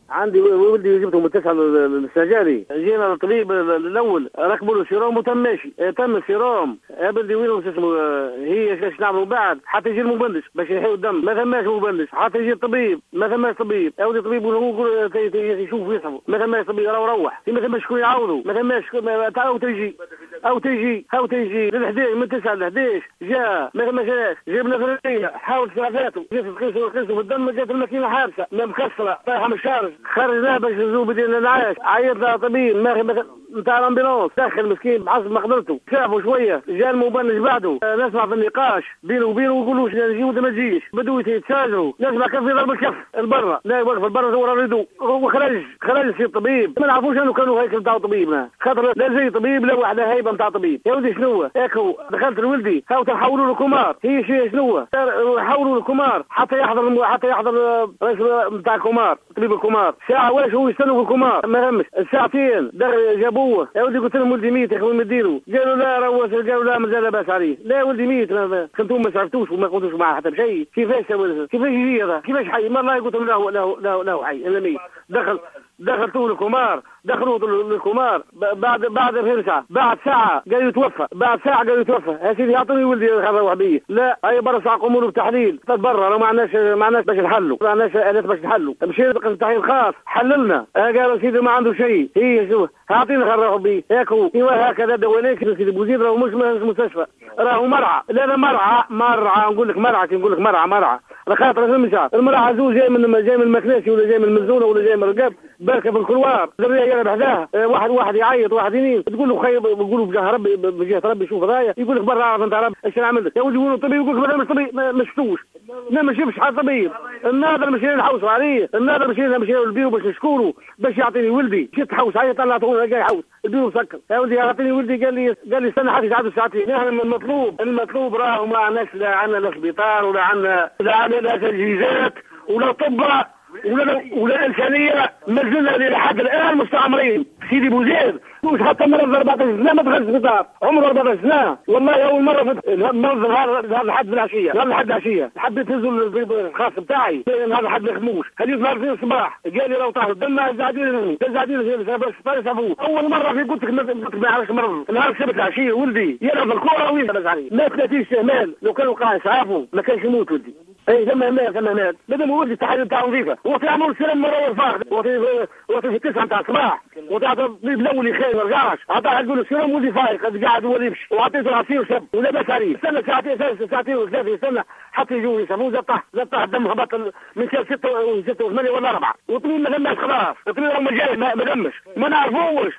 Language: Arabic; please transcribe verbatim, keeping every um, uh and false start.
عندي ولدي جبته من تسعة السجاري، جينا للطبيب الاول ركبوا له سيروم وتم ماشي، تم السيروم يا بلدي وين اسمه هي ايش نعملوا بعد حتى يجي المبندش باش يحيوا الدم، ما ثماش مبندش حتى يجي الطبيب ما ثماش طبيب، يا ولدي طبيب يقول يشوف ويصحوا ما ثماش طبيب راهو روح ما ثماش شكون يعوضوا ما ثماش او تيجي او تيجي او تيجي للحداش من تسعة لحداش جاء ما ثماش جبنا فرنيه حاول سرعاته جيت تقيسوا تقيسوا بالدم جات الماكينه حابسه ما مكسره طايحه من الشارج خرجناه باش نزوق بدينا نعاش عيط له طبيب ما نتاع الامبيلونس داخل مسكين بحسب مقدرته شافوا شويه جاء المبنج بعده أه نسمع في النقاش بينه وبينه يقولوا نجي ولا ما تجيش بدوا يتساجروا نسمع كيف يضرب الكف البرة لا واقف البرة هو ريدو هو خرج خرج في الطبيب ما نعرفوش انه كانوا هيك نتاع طبيبنا خاطر لا زي طبيب لا واحد هيبه نتاع طبيب يا ولدي شنو هاكو دخلت لولدي هاو تحولوا له كومار هي شيء شنو حولوا له كومار حتى يحضر حتى يحضر رئيس نتاع كومار طبيب الكومار ساعه واش هو يستنوا في الكومار ما فهمش الساعتين جابوه يا ولدي قلت لهم ولدي ميت يا اخوي نديروا قالوا لا راهو قالوا لا مازال لاباس عليه لا ولدي ميت كنتم ما سالتوش وما قلتوش معاه حتى بشيء كيفاش كيفاش يجي هذا كيفاش حي ما الله قلت لهم لا لا لا لا حي انا ميت دخل دخلتوه الكومار دخلوه للكومار بعد بعد غير ساعه بعد ساعه قال يتوفى بعد ساعه قال يتوفى يا سيدي اعطوني ولدي روح بيه لا هاي برا ساعه قوموا له بتحليل برا ما عندناش ما عندناش باش نحلوا ما عندناش الات باش نحلوا مشينا لقسم تحليل خاص حللنا قالوا سيدي ما عنده شيء هي شو اعطيني نروح بيه هاكو ايوا هكذا دوانيك سيدي بوزيد راهو مش مستشفى راهو مرعى لا لا مرعى مرعى نقول لك مرعى نقول لك مرعى مرعى خاطر فهمت المرعى زوج جاي من جاي من المكناسي ولا جاي من المزونه ولا جاي من الرقاب بركه في الكلوار الرجال بحذاه واحد واحد يعيط واحد ينين تقول له خيب يقولوا بجاه ربي بجاه ربي شوف هذايا يقول لك برا عرف انت ربي ايش نعمل لك يا ولدي يقولوا طبيب يقول لك مش طبيب ما شفتوش لا ما شفتش حد طبيب الناظر مشينا نحوسوا عليه الناظر مشينا مشينا للبيرو باش نشكوره باش يعطيني ولدي جيت حوس عيط طلعته جاي يحوس البيرو مسكر يا ولدي يعطيني ولدي قال لي قال لي استنى حتى يقعدوا ساعتين احنا المطلوب المطلوب راهو ما عندناش لا عندنا لا سبيطار ولا عندنا لا عندنا لا تجهيزات ولا طب ولا ولا انسانيه ما زلنا لحد الان مستعمرين سيدي بوزيد مش حتى مرض أربعة عشر سنه ما دخلش السبيطار عمره أربعة عشر سنه والله اول مره في المرض هذا الحد في العشيه هذا الحد العشيه حبيت ننزل الخاص بتاعي هذا الحد ما يخدموش خليت نهار في الصباح قال لي لو طاح الدم زادين زادين فلسفوه اول مره في قلت لك ما عرفش مرض نهار السبت العشيه ولدي يلعب الكوره ويلبس عليه ما ثلاثين استهمال لو كانوا قاعد يسعفوا ما كانش يموت ولدي اي ثم مات ثم مات بدل ولدي التحاليل تاعه نظيفه وفي عمر سلام مره والفاقد وفي وفي في تسعه تاع الصباح وتعطى الطبيب الاول يخيل ما رجعش عطاه يقول له سلام ولدي فايق قد قاعد هو يمشي وعطيته العصير وشب ولا باس عليه استنى ساعتين ساعتين وثلاثه يستنى حتى يجوا يسموه زطح زطح الدم هبط من شهر ستة وثمانية ولا أربعة والطبيب ما دمش خلاص الطبيب ما جاي ما دمش ما نعرفوش